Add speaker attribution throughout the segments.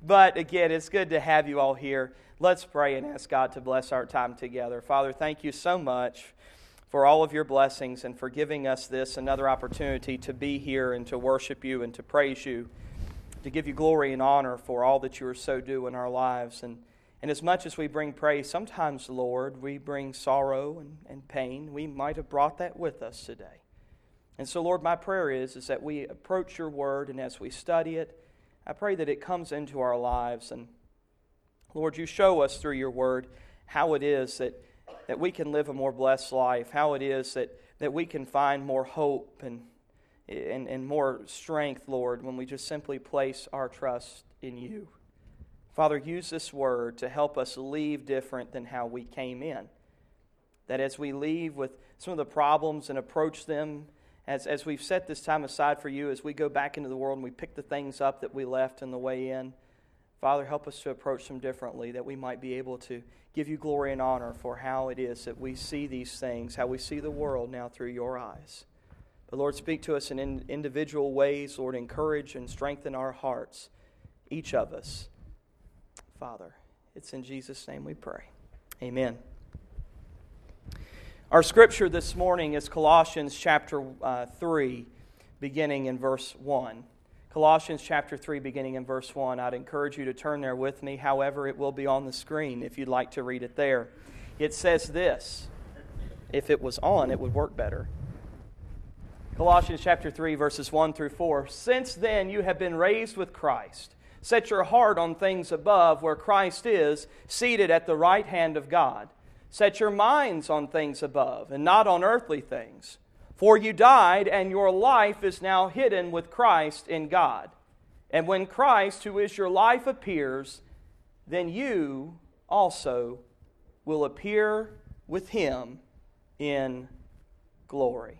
Speaker 1: But again, it's good to have you all here. Let's pray and ask God to bless our time together. Father, thank you so much for all of your blessings and for giving us this another opportunity to be here and to worship you and to praise you, to give you glory and honor for all that you are so doing in our lives. And as much as we bring praise, sometimes, Lord, we bring sorrow and pain. We might have brought that with us today. And so, Lord, my prayer is that we approach your word, and as we study it, I pray that it comes into our lives. And, Lord, you show us through your word how it is that we can live a more blessed life, how it is that we can find more hope and more strength, Lord, when we just simply place our trust in you. Father, use this word to help us leave different than how we came in. That as we leave with some of the problems and approach them, as we've set this time aside for you, as we go back into the world and we pick the things up that we left on the way in, Father, help us to approach them differently, that we might be able to give you glory and honor for how it is that we see these things, how we see the world now through your eyes. But Lord, speak to us in individual ways. Lord, encourage and strengthen our hearts, each of us. Father, it's in Jesus' name we pray. Amen. Our scripture this morning is Colossians chapter 3, beginning in verse 1. Colossians chapter 3, beginning in verse 1. I'd encourage you to turn there with me. However, it will be on the screen if you'd like to read it there. It says this. If it was on, it would work better. Colossians chapter 3, verses 1 through 4. Since then you have been raised with Christ. Set your heart on things above, where Christ is, seated at the right hand of God. Set your minds on things above, and not on earthly things. For you died, and your life is now hidden with Christ in God. And when Christ, who is your life, appears, then you also will appear with Him in glory.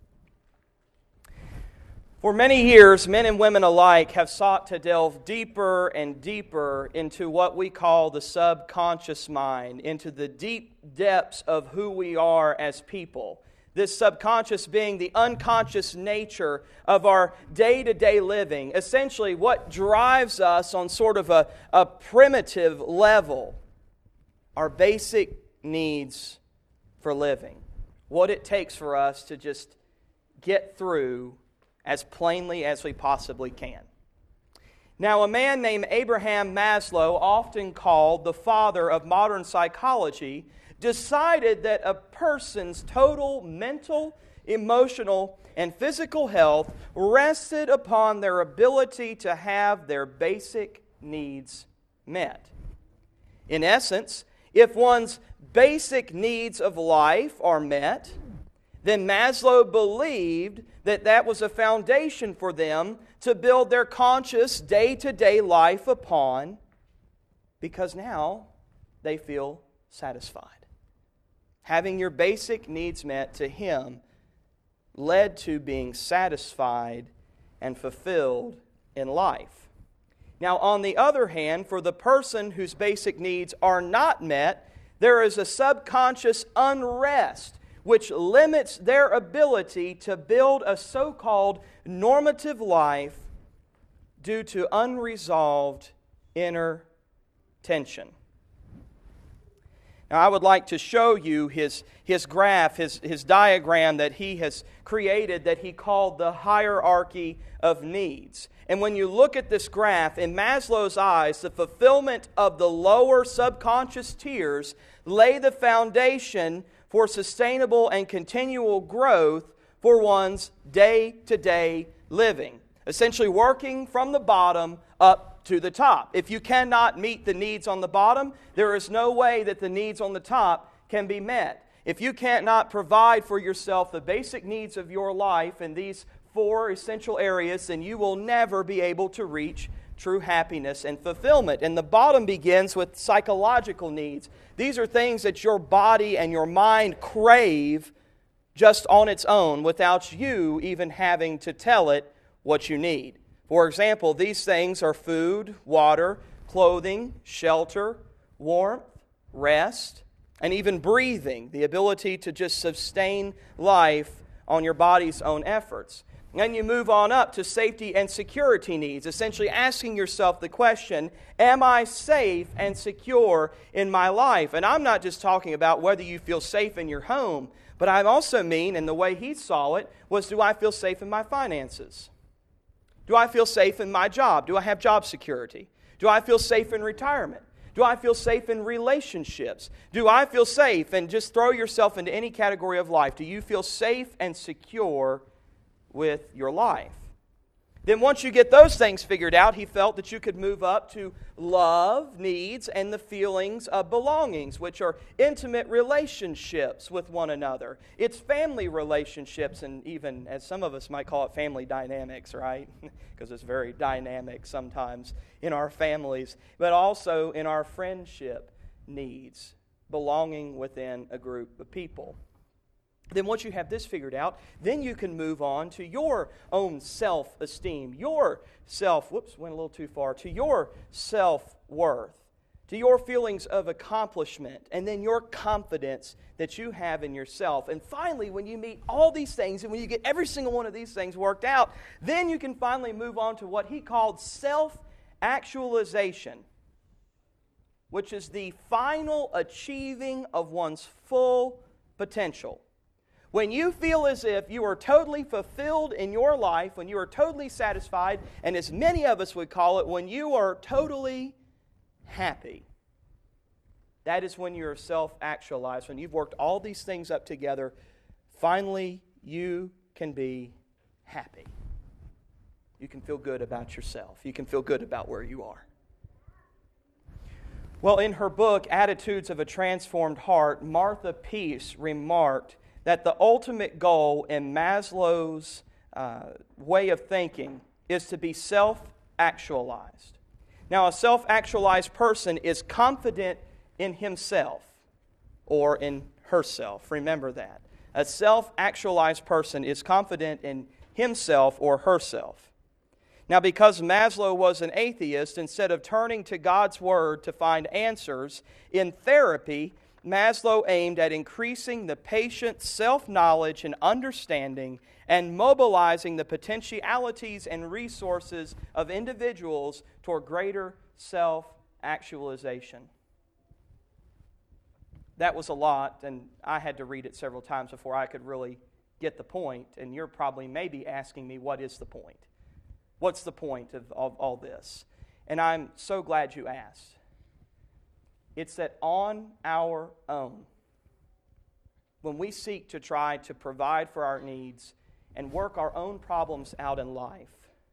Speaker 1: For many years, men and women alike have sought to delve deeper and deeper into what we call the subconscious mind, into the deep depths of who we are as people. This subconscious being the unconscious nature of our day-to-day living, essentially what drives us on sort of a primitive level, our basic needs for living, what it takes for us to just get through as plainly as we possibly can. Now, a man named Abraham Maslow, often called the father of modern psychology, decided that a person's total mental, emotional, and physical health rested upon their ability to have their basic needs met. In essence, if one's basic needs of life are met, then Maslow believed that that was a foundation for them to build their conscious day-to-day life upon, because now they feel satisfied. Having your basic needs met to him led to being satisfied and fulfilled in life. Now, on the other hand, for the person whose basic needs are not met, there is a subconscious unrest which limits their ability to build a so-called normative life due to unresolved inner tension. Now, I would like to show you his graph, his diagram that he has created that he called the hierarchy of needs. And when you look at this graph, in Maslow's eyes, the fulfillment of the lower subconscious tiers lay the foundation for sustainable and continual growth for one's day-to-day living. Essentially working from the bottom up to the top. If you cannot meet the needs on the bottom, there is no way that the needs on the top can be met. If you cannot provide for yourself the basic needs of your life in these 4 essential areas, then you will never be able to reach true happiness and fulfillment. And the bottom begins with psychological needs. These are things that your body and your mind crave just on its own without you even having to tell it what you need. For example, these things are food, water, clothing, shelter, warmth, rest, and even breathing, the ability to just sustain life on your body's own efforts. And you move on up to safety and security needs, essentially asking yourself the question, am I safe and secure in my life? And I'm not just talking about whether you feel safe in your home, but I also mean, and the way he saw it, was do I feel safe in my finances? Do I feel safe in my job? Do I have job security? Do I feel safe in retirement? Do I feel safe in relationships? Do I feel safe? And just throw yourself into any category of life. Do you feel safe and secure with your life? Then once you get those things figured out, he felt that you could move up to love, needs, and the feelings of belongings, which are intimate relationships with one another. It's family relationships, and even, as some of us might call it, family dynamics, right? Because it's very dynamic sometimes in our families, but also in our friendship needs, belonging within a group of people. Then once you have this figured out, then you can move on to your own self-esteem, your went a little too far, to your self-worth, to your feelings of accomplishment, and then your confidence that you have in yourself. And finally, when you meet all these things, and when you get every single one of these things worked out, then you can finally move on to what he called self-actualization, which is the final achieving of one's full potential. When you feel as if you are totally fulfilled in your life, when you are totally satisfied, and as many of us would call it, when you are totally happy, that is when you're self-actualized. When you've worked all these things up together, finally you can be happy. You can feel good about yourself. You can feel good about where you are. Well, in her book, Attitudes of a Transformed Heart, Martha Peace remarked that the ultimate goal in Maslow's way of thinking is to be self-actualized. Now, a self-actualized person is confident in himself or in herself. Remember that. A self-actualized person is confident in himself or herself. Now, because Maslow was an atheist, instead of turning to God's Word to find answers, in therapy, Maslow aimed at increasing the patient's self-knowledge and understanding and mobilizing the potentialities and resources of individuals toward greater self-actualization. That was a lot, and I had to read it several times before I could really get the point, and you're probably maybe asking me, what is the point? What's the point of all this? And I'm so glad you asked. It's that on our own, when we seek to try to provide for our needs and work our own problems out in life,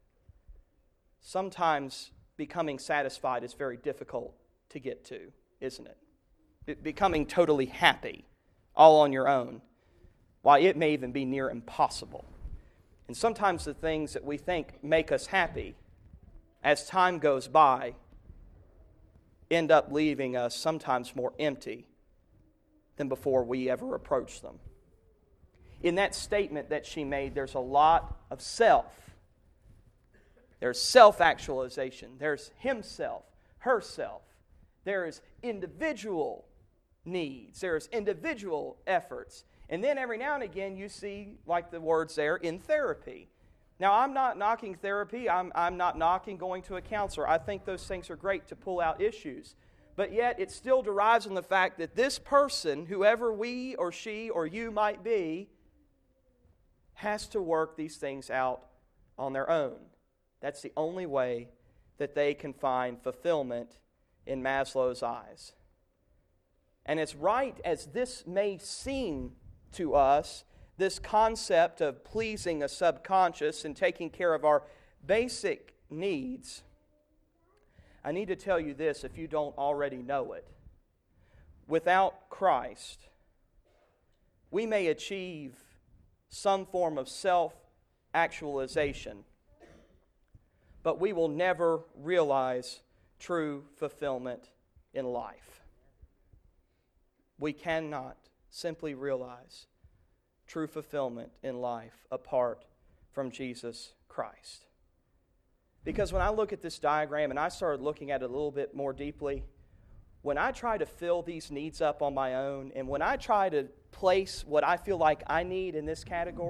Speaker 1: sometimes becoming satisfied is very difficult to get to, isn't it? Becoming totally happy all on your own, why it may even be near impossible. And sometimes the things that we think make us happy, as time goes by, end up leaving us sometimes more empty than before we ever approached them. In that statement that she made, there's a lot of self. There's self-actualization. There's himself, herself. There is individual needs. There's individual efforts. And then every now and again you see, like the words there, in therapy. Now, I'm not knocking therapy. I'm not knocking going to a counselor. I think those things are great to pull out issues. But yet, it still derives on the fact that this person, whoever we or she or you might be, has to work these things out on their own. That's the only way that they can find fulfillment in Maslow's eyes. And as right as this may seem to us, this concept of pleasing a subconscious and taking care of our basic needs, I need to tell you this if you don't already know it. Without Christ, we may achieve some form of self-actualization, but we will never realize true fulfillment in life. We cannot simply realize true fulfillment in life apart from Jesus Christ. Because when I look at this diagram and I started looking at it a little bit more deeply, when I try to fill these needs up on my own, and when I try to place what I feel like I need in this category,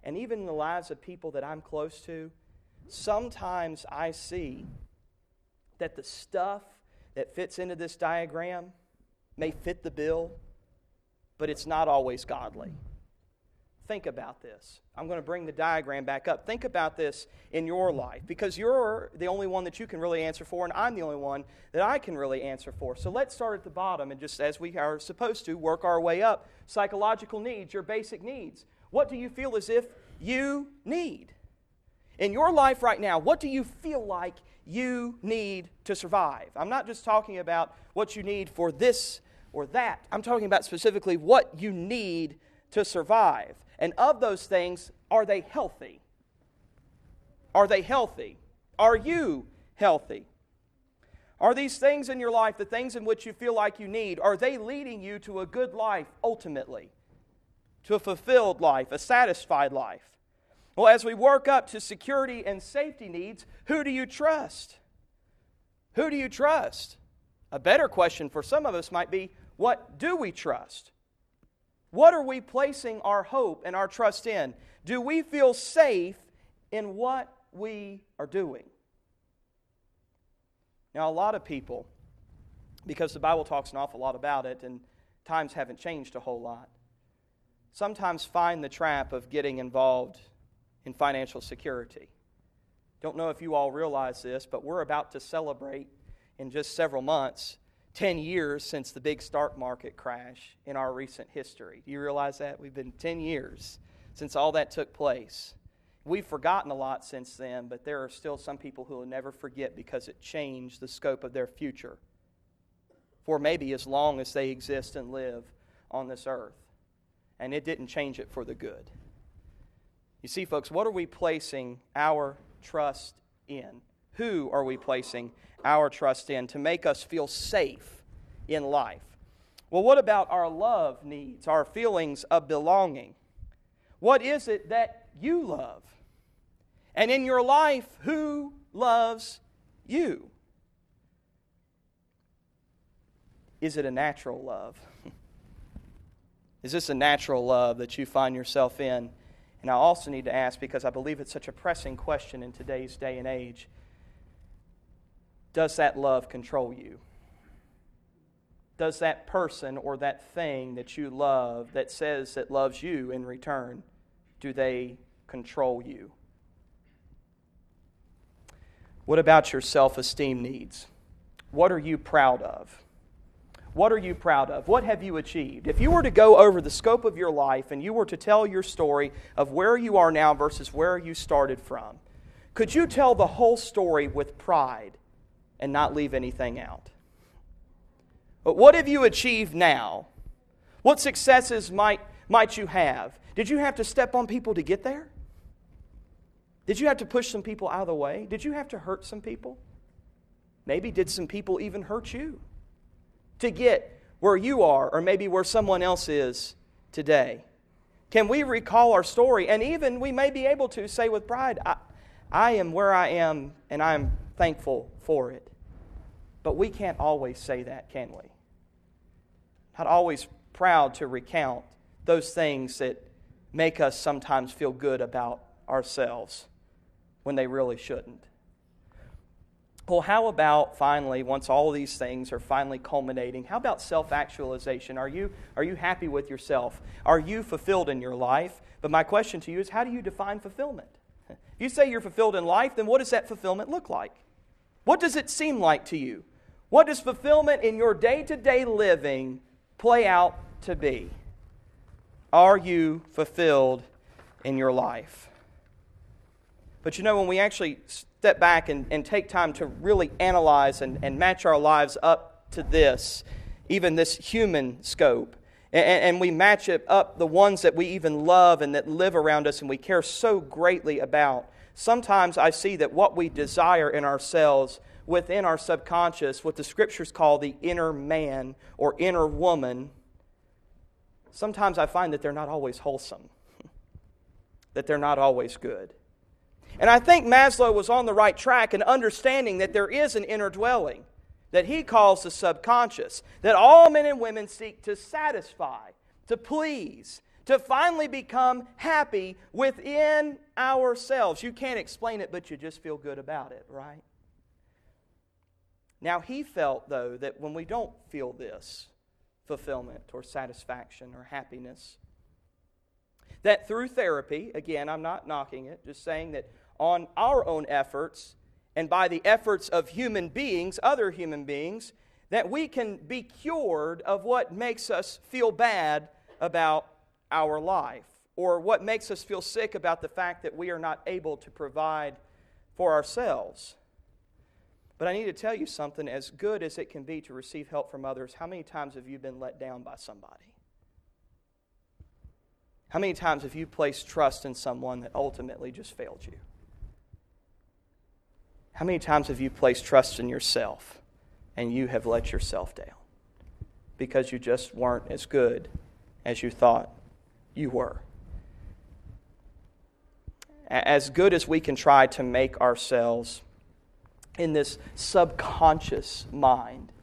Speaker 1: and even in the lives of people that I'm close to, sometimes I see that the stuff that fits into this diagram may fit the bill, but it's not always godly. Think about this. I'm going to bring the diagram back up. Think about this in your life, because you're the only one that you can really answer for, and I'm the only one that I can really answer for. So let's start at the bottom and just, as we are supposed to, work our way up. Psychological needs, your basic needs. What do you feel as if you need? In your life right now, what do you feel like you need to survive? I'm not just talking about what you need for this or that. I'm talking about specifically what you need to survive. And of those things, are they healthy? Are they healthy? Are you healthy? Are these things in your life, the things in which you feel like you need, are they leading you to a good life ultimately? To a fulfilled life, a satisfied life? Well, as we work up to security and safety needs, who do you trust? Who do you trust? A better question for some of us might be, what do we trust? What are we placing our hope and our trust in? Do we feel safe in what we are doing? Now, a lot of people, because the Bible talks an awful lot about it and times haven't changed a whole lot, sometimes find the trap of getting involved in financial security. Don't know if you all realize this, but we're about to celebrate in just several months 10 years since the big stock market crash in our recent history. Do you realize that? We've been 10 years since all that took place. We've forgotten a lot since then, but there are still some people who will never forget because it changed the scope of their future for maybe as long as they exist and live on this earth. And it didn't change it for the good. You see, folks, what are we placing our trust in? Who are we placing our trust in to make us feel safe in life? Well, what about our love needs, our feelings of belonging? What is it that you love? And in your life, who loves you? Is it a natural love? Is this a natural love that you find yourself in? And I also need to ask, because I believe it's such a pressing question in today's day and age, does that love control you? Does that person or that thing that you love that says it loves you in return, do they control you? What about your self-esteem needs? What are you proud of? What are you proud of? What have you achieved? If you were to go over the scope of your life and you were to tell your story of where you are now versus where you started from, could you tell the whole story with pride and not leave anything out? But what have you achieved now? What successes might you have? Did you have to step on people to get there? Did you have to push some people out of the way? Did you have to hurt some people? Maybe did some people even hurt you to get where you are or maybe where someone else is today? Can we recall our story? And even we may be able to say with pride, I am where I am and I'm thankful for it. But we can't always say that, can we? Not always proud to recount those things that make us sometimes feel good about ourselves when they really shouldn't. Well, how about finally, once all these things are finally culminating, how about self-actualization? Are you happy with yourself? Are you fulfilled in your life? But my question to you is, how do you define fulfillment? If you say you're fulfilled in life, then what does that fulfillment look like? What does it seem like to you? What does fulfillment in your day-to-day living play out to be? Are you fulfilled in your life? But you know, when we actually step back and take time to really analyze and match our lives up to this, even this human scope, and we match it up the ones that we even love and that live around us and we care so greatly about, sometimes I see that what we desire in ourselves within our subconscious, what the Scriptures call the inner man or inner woman, sometimes I find that they're not always wholesome, that they're not always good. And I think Maslow was on the right track in understanding that there is an inner dwelling that he calls the subconscious, that all men and women seek to satisfy, to please, to finally become happy within ourselves. You can't explain it, but you just feel good about it, right? Now, he felt, though, that when we don't feel this fulfillment or satisfaction or happiness, that through therapy, again, I'm not knocking it, just saying that on our own efforts and by the efforts of human beings, other human beings, that we can be cured of what makes us feel bad about our life, or what makes us feel sick about the fact that we are not able to provide for ourselves. But I need to tell you something, as good as it can be to receive help from others, how many times have you been let down by somebody? How many times have you placed trust in someone that ultimately just failed you? How many times have you placed trust in yourself and you have let yourself down because you just weren't as good as you thought you were? As good as we can try to make ourselves in this subconscious mind,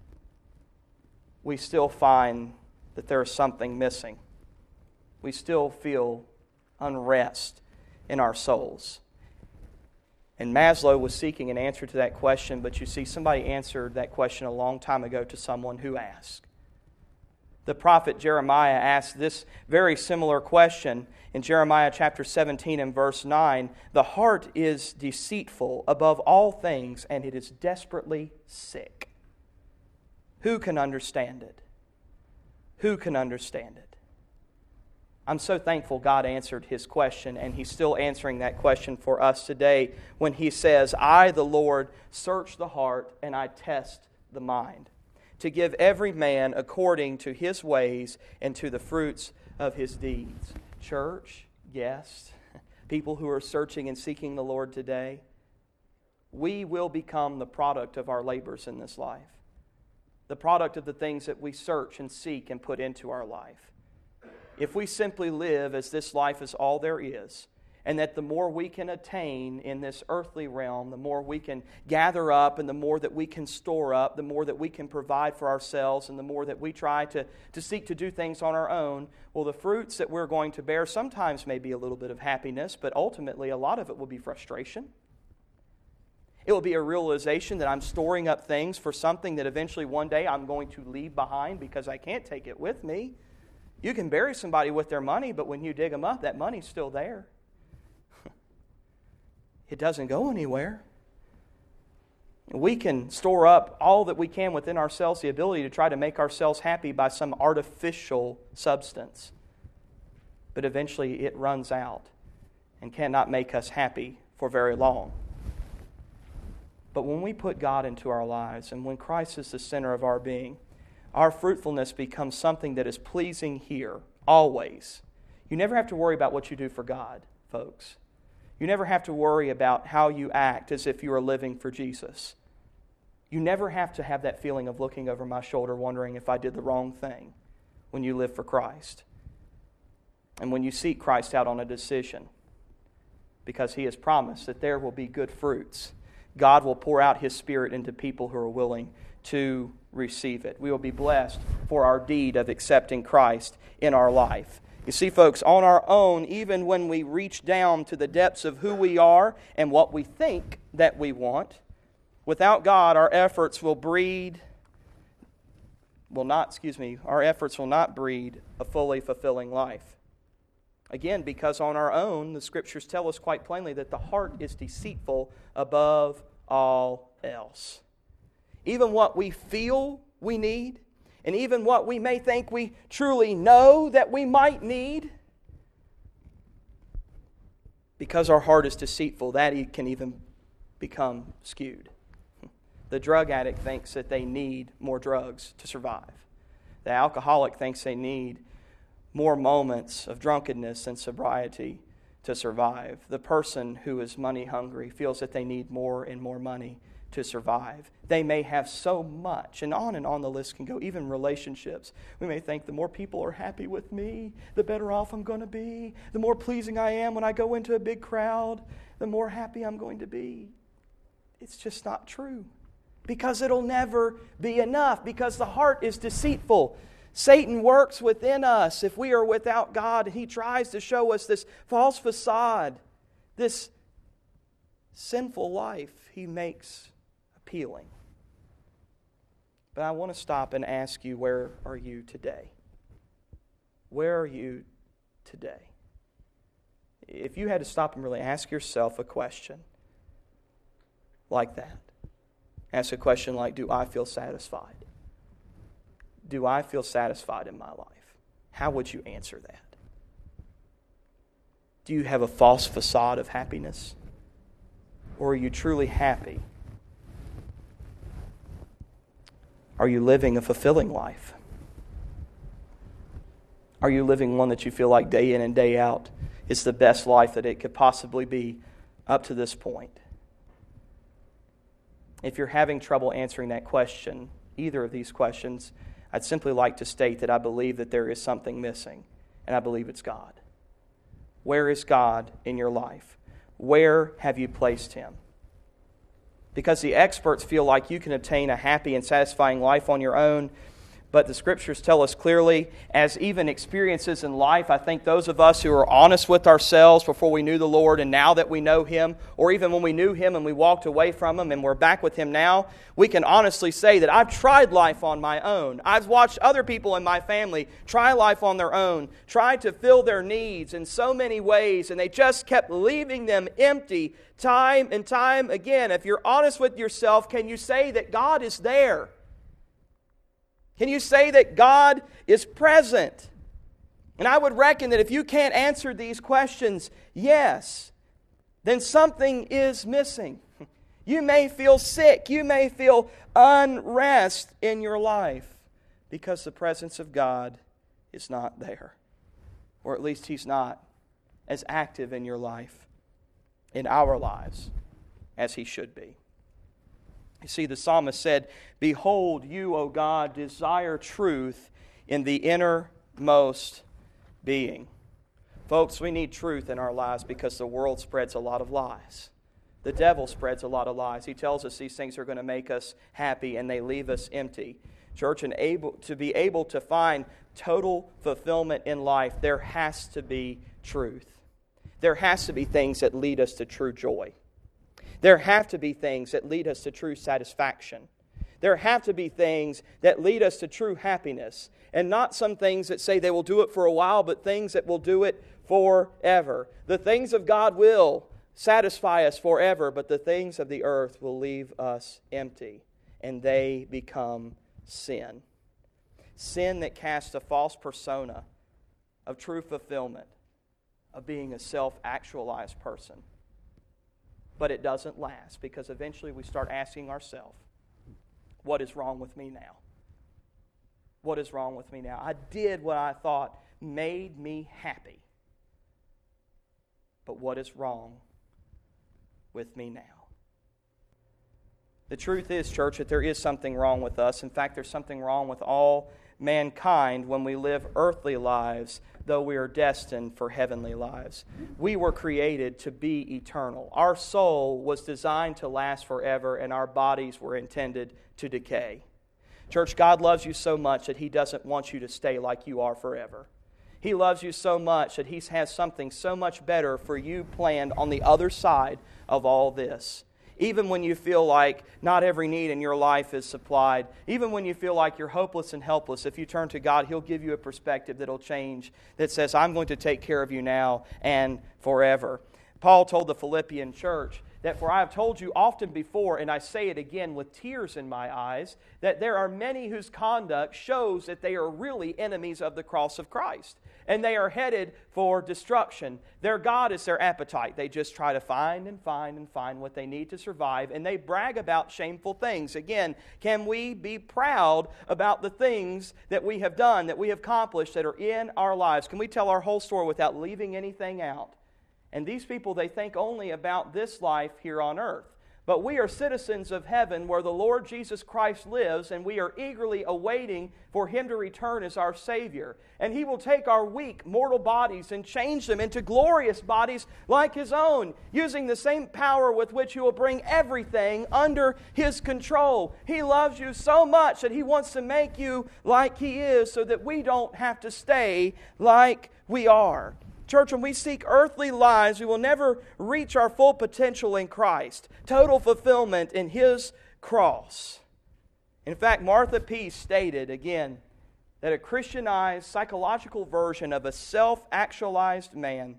Speaker 1: we still find that there is something missing. We still feel unrest in our souls. And Maslow was seeking an answer to that question, but you see, somebody answered that question a long time ago to someone who asked. The prophet Jeremiah asked this very similar question in Jeremiah chapter 17 and verse 9. The heart is deceitful above all things, and it is desperately sick. Who can understand it? Who can understand it? I'm so thankful God answered his question, and he's still answering that question for us today when he says, I, the Lord, search the heart and I test the mind, to give every man according to his ways and to the fruits of his deeds. Church, guests, people who are searching and seeking the Lord today, we will become the product of our labors in this life, the product of the things that we search and seek and put into our life. If we simply live as this life is all there is, and that the more we can attain in this earthly realm, the more we can gather up, and the more that we can store up, the more that we can provide for ourselves, and the more that we try to seek to do things on our own, well, the fruits that we're going to bear sometimes may be a little bit of happiness, but ultimately a lot of it will be frustration. It will be a realization that I'm storing up things for something that eventually one day I'm going to leave behind because I can't take it with me. You can bury somebody with their money, but when you dig them up, that money's still there. It doesn't go anywhere. We can store up all that we can within ourselves, the ability to try to make ourselves happy by some artificial substance. But eventually it runs out and cannot make us happy for very long. But when we put God into our lives, and when Christ is the center of our being, our fruitfulness becomes something that is pleasing here, always. You never have to worry about what you do for God, folks. You never have to worry about how you act as if you are living for Jesus. You never have to have that feeling of looking over my shoulder wondering if I did the wrong thing when you live for Christ. And when you seek Christ out on a decision, because He has promised that there will be good fruits. God will pour out His Spirit into people who are willing to receive it. We will be blessed for our deed of accepting Christ in our life. You see, folks, on our own, even when we reach down to the depths of who we are and what we think that we want, without God, our efforts will not breed a fully fulfilling life. Again, because on our own, the Scriptures tell us quite plainly that the heart is deceitful above all else. Even what we feel we need, and even what we may think we truly know that we might need, because our heart is deceitful, that can even become skewed. The drug addict thinks that they need more drugs to survive. The alcoholic thinks they need more moments of drunkenness and sobriety to survive. The person who is money hungry feels that they need more and more money to survive. They may have so much, and on the list can go, even relationships. We may think the more people are happy with me, the better off I'm going to be. The more pleasing I am when I go into a big crowd, the more happy I'm going to be. It's just not true, because it'll never be enough, because the heart is deceitful. Satan works within us if we are without God. He tries to show us this false facade, this sinful life he makes appealing. But I want to stop and ask you, where are you today? Where are you today? If you had to stop and really ask yourself a question like that, ask a question like, do I feel satisfied? Do I feel satisfied in my life? How would you answer that? Do you have a false facade of happiness? Or are you truly happy? Are you living a fulfilling life? Are you living one that you feel like day in and day out is the best life that it could possibly be up to this point? If you're having trouble answering that question, either of these questions, I'd simply like to state that I believe that there is something missing, and I believe it's God. Where is God in your life? Where have you placed Him? Because the experts feel like you can obtain a happy and satisfying life on your own, but the Scriptures tell us clearly, as even experiences in life, I think those of us who are honest with ourselves before we knew the Lord and now that we know Him, or even when we knew Him and we walked away from Him and we're back with Him now, we can honestly say that I've tried life on my own. I've watched other people in my family try life on their own, try to fill their needs in so many ways, and they just kept leaving them empty time and time again. If you're honest with yourself, can you say that God is there? Can you say that God is present? And I would reckon that if you can't answer these questions, yes, then something is missing. You may feel sick. You may feel unrest in your life because the presence of God is not there. Or at least He's not as active in your life, in our lives, as He should be. You see, the psalmist said, "Behold, you, O God, desire truth in the innermost being." Folks, we need truth in our lives because the world spreads a lot of lies. The devil spreads a lot of lies. He tells us these things are going to make us happy and they leave us empty. Church, and to be able to find total fulfillment in life, there has to be truth. There has to be things that lead us to true joy. There have to be things that lead us to true satisfaction. There have to be things that lead us to true happiness. And not some things that say they will do it for a while, but things that will do it forever. The things of God will satisfy us forever, but the things of the earth will leave us empty. And they become sin. Sin that casts a false persona of true fulfillment, of being a self-actualized person. But it doesn't last, because eventually we start asking ourselves, what is wrong with me now? What is wrong with me now? I did what I thought made me happy. But what is wrong with me now? The truth is, church, that there is something wrong with us. In fact, there's something wrong with all mankind when we live earthly lives, though we are destined for heavenly lives. We were created to be eternal. Our soul was designed to last forever, and our bodies were intended to decay. Church, God loves you so much that He doesn't want you to stay like you are forever. He loves you so much that He has something so much better for you planned on the other side of all this. Even when you feel like not every need in your life is supplied, even when you feel like you're hopeless and helpless, if you turn to God, He'll give you a perspective that'll change, that says, I'm going to take care of you now and forever. Paul told the Philippian church that, "For I have told you often before, and I say it again with tears in my eyes, that there are many whose conduct shows that they are really enemies of the cross of Christ. And they are headed for destruction. Their God is their appetite. They just try to find what they need to survive. And they brag about shameful things." Again, can we be proud about the things that we have done, that we have accomplished, that are in our lives? Can we tell our whole story without leaving anything out? And these people, they think only about this life here on earth. But we are citizens of heaven where the Lord Jesus Christ lives, and we are eagerly awaiting for Him to return as our Savior. And He will take our weak, mortal bodies and change them into glorious bodies like His own, using the same power with which He will bring everything under His control. He loves you so much that He wants to make you like He is so that we don't have to stay like we are. Church, when we seek earthly lives, we will never reach our full potential in Christ, total fulfillment in His cross. In fact, Martha Pease stated again that a Christianized psychological version of a self-actualized man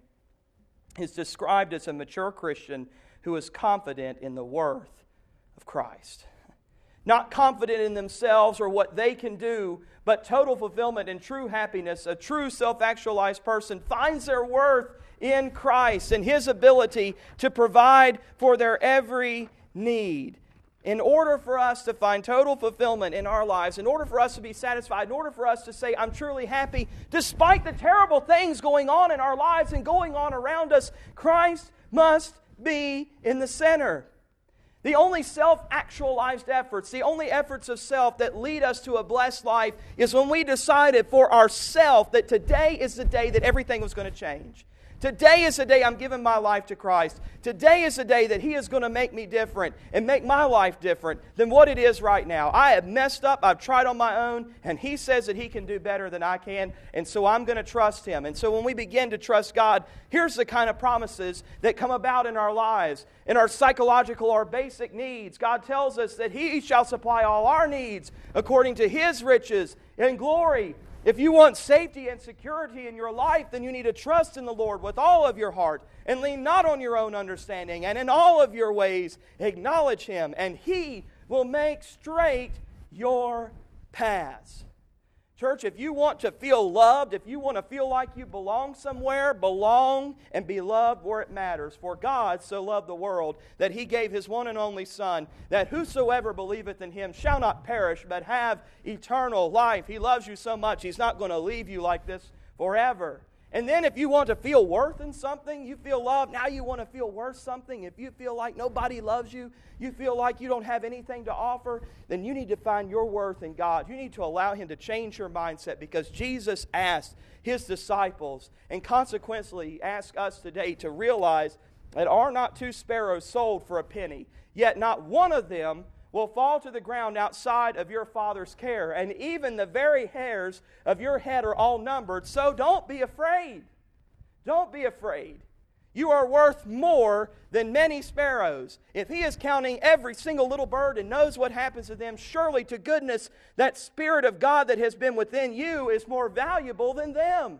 Speaker 1: is described as a mature Christian who is confident in the worth of Christ. Not confident in themselves or what they can do, but total fulfillment and true happiness. A true self-actualized person finds their worth in Christ and His ability to provide for their every need. In order for us to find total fulfillment in our lives, in order for us to be satisfied, in order for us to say, I'm truly happy, despite the terrible things going on in our lives and going on around us, Christ must be in the center. The only self-actualized efforts, the only efforts of self that lead us to a blessed life is when we decided for ourselves that today is the day that everything was going to change. Today is the day I'm giving my life to Christ. Today is the day that He is going to make me different and make my life different than what it is right now. I have messed up. I've tried on my own, and He says that He can do better than I can, and so I'm going to trust Him. And so when we begin to trust God, here's the kind of promises that come about in our lives, in our psychological or basic needs. God tells us that He shall supply all our needs according to His riches and glory. If you want safety and security in your life, then you need to trust in the Lord with all of your heart and lean not on your own understanding, and in all of your ways acknowledge Him, and He will make straight your paths. Church, if you want to feel loved, if you want to feel like you belong somewhere, belong and be loved where it matters. For God so loved the world that He gave His one and only Son, that whosoever believeth in Him shall not perish, but have eternal life. He loves you so much, He's not going to leave you like this forever. And then if you want to feel worth in something, you feel loved, now you want to feel worth something. If you feel like nobody loves you, you feel like you don't have anything to offer, then you need to find your worth in God. You need to allow Him to change your mindset, because Jesus asked His disciples, and consequently asked us today to realize that are not two sparrows sold for a penny, yet not one of them will fall to the ground outside of your Father's care, and even the very hairs of your head are all numbered. So don't be afraid. Don't be afraid. You are worth more than many sparrows. If He is counting every single little bird and knows what happens to them, surely to goodness that Spirit of God that has been within you is more valuable than them.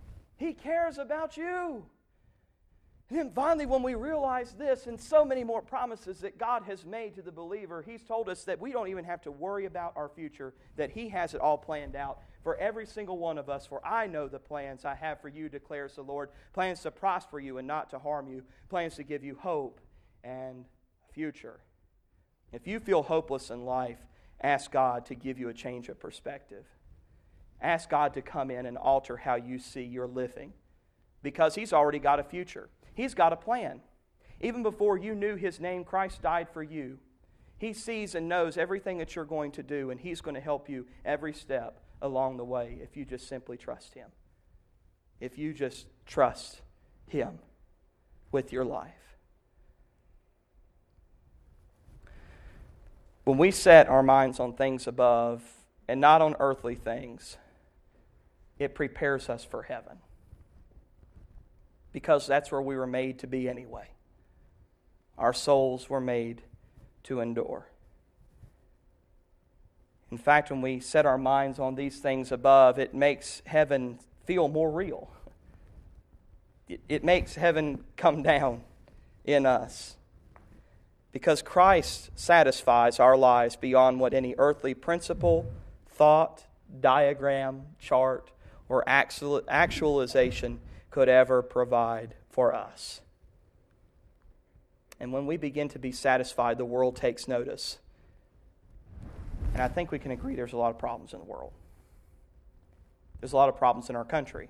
Speaker 1: He cares about you. And then finally, when we realize this and so many more promises that God has made to the believer, He's told us that we don't even have to worry about our future, that He has it all planned out for every single one of us. For I know the plans I have for you, declares the Lord, plans to prosper you and not to harm you, plans to give you hope and a future. If you feel hopeless in life, ask God to give you a change of perspective. Ask God to come in and alter how you see your living, because He's already got a future. He's got a plan. Even before you knew His name, Christ died for you. He sees and knows everything that you're going to do, and He's going to help you every step along the way if you just simply trust Him. If you just trust Him with your life. When we set our minds on things above and not on earthly things, it prepares us for heaven. Because that's where we were made to be anyway. Our souls were made to endure. In fact, when we set our minds on these things above, it makes heaven feel more real. It makes heaven come down in us. Because Christ satisfies our lives beyond what any earthly principle, thought, diagram, chart, or actualization could ever provide for us. And when we begin to be satisfied, the world takes notice. And I think we can agree there's a lot of problems in the world. There's a lot of problems in our country.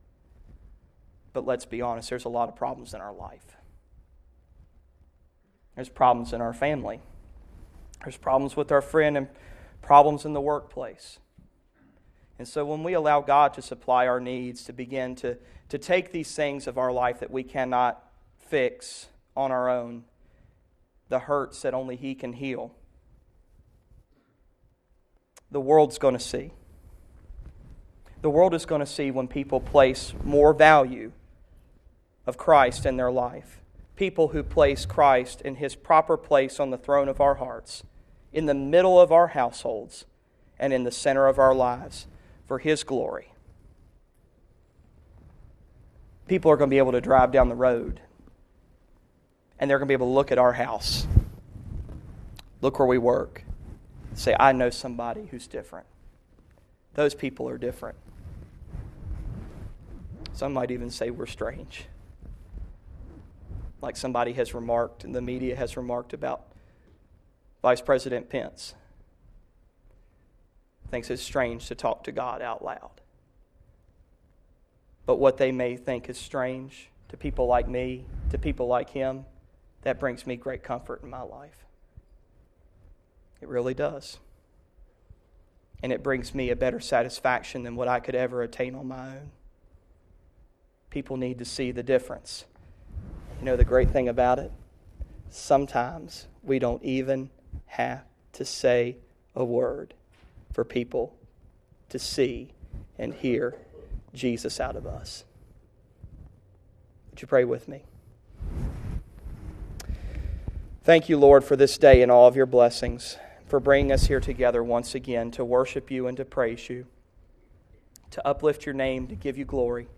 Speaker 1: But let's be honest, there's a lot of problems in our life. There's problems in our family. There's problems with our friend and problems in the workplace. And so when we allow God to supply our needs, to begin to take these things of our life that we cannot fix on our own, the hurts that only He can heal, the world's going to see. The world is going to see when people place more value of Christ in their life. People who place Christ in His proper place on the throne of our hearts, in the middle of our households, and in the center of our lives for His glory. People are going to be able to drive down the road, and they're going to be able to look at our house, look where we work, say, I know somebody who's different. Those people are different. Some might even say we're strange. Like somebody has remarked, and the media has remarked about Vice President Pence. Thinks it's strange to talk to God out loud. But what they may think is strange to people like me, to people like him, that brings me great comfort in my life. It really does. And it brings me a better satisfaction than what I could ever attain on my own. People need to see the difference. You know the great thing about it? Sometimes we don't even have to say a word for people to see and hear Jesus out of us. Would you pray with me? Thank you, Lord, for this day and all of your blessings, for bringing us here together once again to worship you and to praise you, to uplift your name, to give you glory.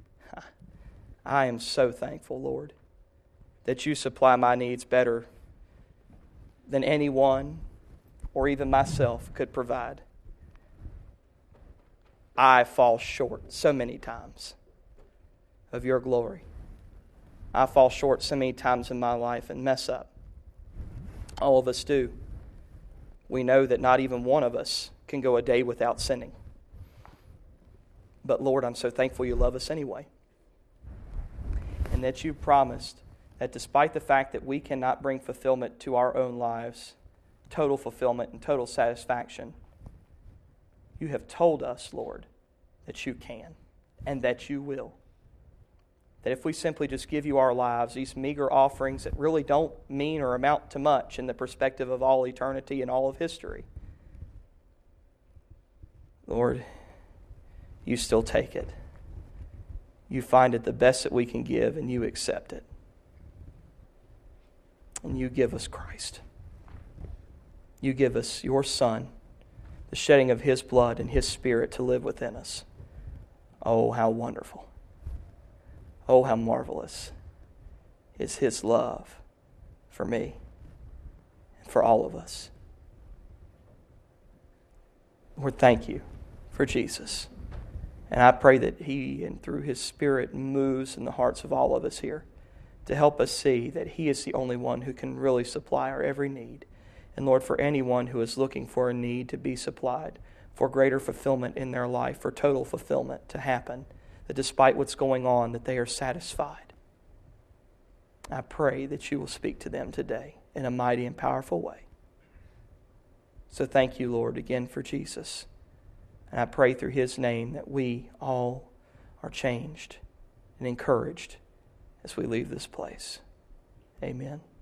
Speaker 1: I am so thankful, Lord, that you supply my needs better than anyone or even myself could provide. I fall short so many times of your glory. I fall short so many times in my life and mess up. All of us do. We know that not even one of us can go a day without sinning. But Lord, I'm so thankful you love us anyway. And that you promised that despite the fact that we cannot bring fulfillment to our own lives, total fulfillment and total satisfaction, you have told us, Lord, that you can and that you will. That if we simply just give you our lives, these meager offerings that really don't mean or amount to much in the perspective of all eternity and all of history, Lord, you still take it. You find it the best that we can give, and you accept it. And you give us Christ. You give us your Son, the shedding of His blood and His Spirit to live within us. Oh, how wonderful. Oh, how marvelous is His love for me and for all of us. Lord, thank you for Jesus. And I pray that He, and through His Spirit, moves in the hearts of all of us here to help us see that He is the only one who can really supply our every need. And Lord, for anyone who is looking for a need to be supplied, for greater fulfillment in their life, for total fulfillment to happen, that despite what's going on, that they are satisfied. I pray that you will speak to them today in a mighty and powerful way. So thank you, Lord, again for Jesus. And I pray through His name that we all are changed and encouraged as we leave this place. Amen.